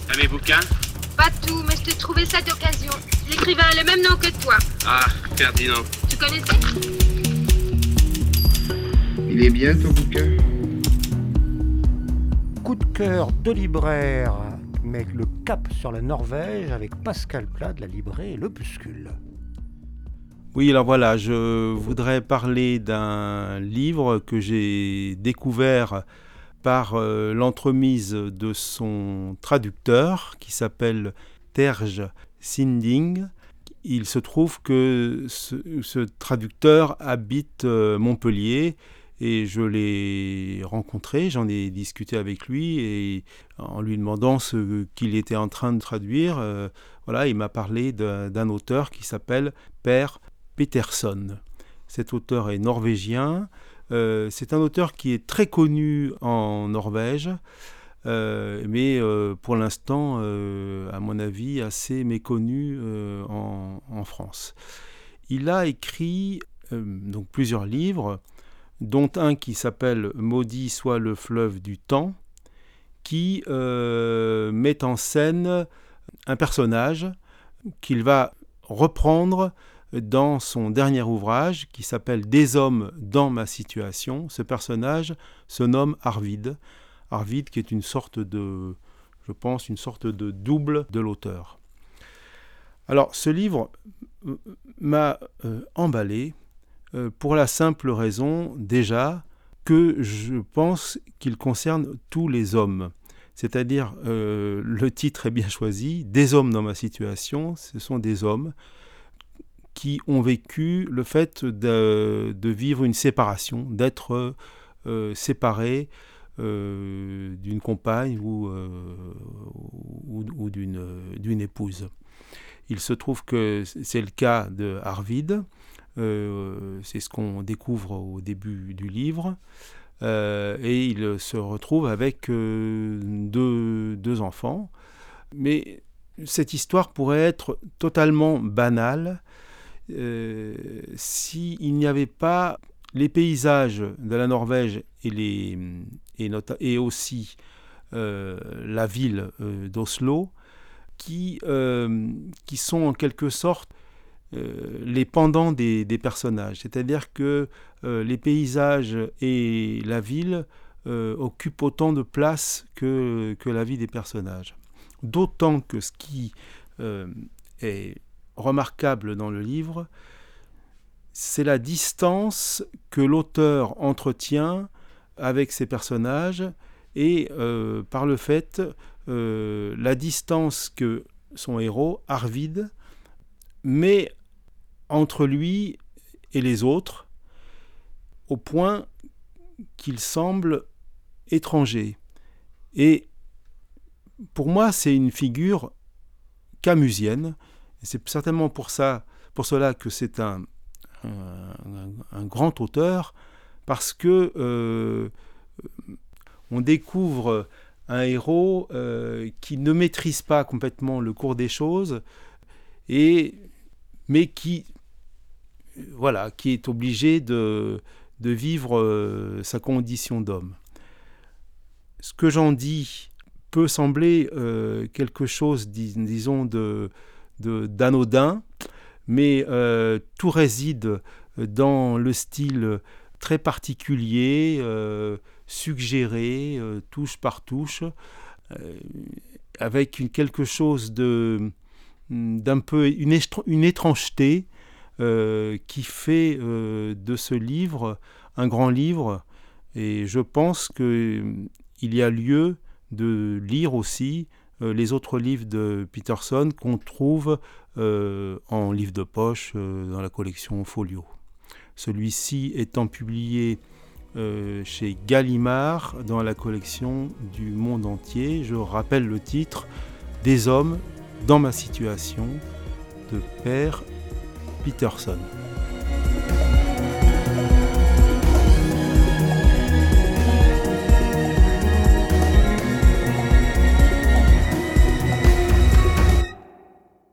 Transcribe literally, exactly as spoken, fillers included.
T'as mes bouquins? Pas tout, mais je t'ai trouvé ça d'occasion. L'écrivain a le même nom que toi. Ah, Ferdinand. Tu connaissais? Il est bien ton bouquin? Coup de cœur de libraire, mais avec le cap sur la Norvège avec Pascal Plat de la librairie L'Opuscule. Oui, alors voilà, je voudrais parler d'un livre que j'ai découvert par euh, l'entremise de son traducteur qui s'appelle Terje Sinding. Il se trouve que ce, ce traducteur habite euh, Montpellier et je l'ai rencontré, j'en ai discuté avec lui et en lui demandant ce qu'il était en train de traduire, euh, voilà, il m'a parlé d'un, d'un auteur qui s'appelle Per Petterson. Cet auteur est norvégien. Euh, c'est un auteur qui est très connu en Norvège, euh, mais euh, pour l'instant, euh, à mon avis, assez méconnu euh, en, en France. Il a écrit euh, donc plusieurs livres, dont un qui s'appelle « Maudit soit le fleuve du temps », qui euh, met en scène un personnage qu'il va reprendre dans son dernier ouvrage qui s'appelle « Des hommes dans ma situation ». Ce personnage se nomme Arvid. Arvid qui est une sorte de, je pense, une sorte de double de l'auteur. Alors ce livre m'a euh, emballé euh, pour la simple raison déjà que je pense qu'il concerne tous les hommes. C'est-à-dire, euh, le titre est bien choisi, « Des hommes dans ma situation », ce sont des hommes qui ont vécu le fait de, de vivre une séparation, d'être euh, séparés euh, d'une compagne ou, euh, ou, ou d'une, d'une épouse. Il se trouve que c'est le cas de Arvid, euh, c'est ce qu'on découvre au début du livre, euh, et il se retrouve avec euh, deux, deux enfants. Mais cette histoire pourrait être totalement banale, Euh, s'il n'y avait pas les paysages de la Norvège et, les, et, nota- et aussi euh, la ville euh, d'Oslo, qui, euh, qui sont en quelque sorte euh, les pendants des, des personnages. C'est-à-dire que euh, les paysages et la ville euh, occupent autant de place que, que la vie des personnages. D'autant que ce qui euh, est remarquable dans le livre, c'est la distance que l'auteur entretient avec ses personnages et euh, par le fait, euh, la distance que son héros, Arvid, met entre lui et les autres au point qu'il semble étranger. Et pour moi, c'est une figure camusienne. C'est certainement pour ça, pour cela que c'est un, un, un grand auteur, parce que euh, on découvre un héros euh, qui ne maîtrise pas complètement le cours des choses, et, mais qui, voilà, qui est obligé de, de vivre euh, sa condition d'homme. Ce que j'en dis peut sembler euh, quelque chose, dis, disons, de De, d'anodin, mais euh, tout réside dans le style très particulier, euh, suggéré, euh, touche par touche, euh, avec une, quelque chose de, d'un peu, une, étr- une étrangeté euh, qui fait euh, de ce livre un grand livre, et je pense qu'il y a lieu de lire aussi Euh, les autres livres de Petterson qu'on trouve euh, en livre de poche euh, dans la collection Folio. Celui-ci étant publié euh, chez Gallimard dans la collection du Monde entier. Je rappelle le titre « Des hommes dans ma situation » de Per Petterson.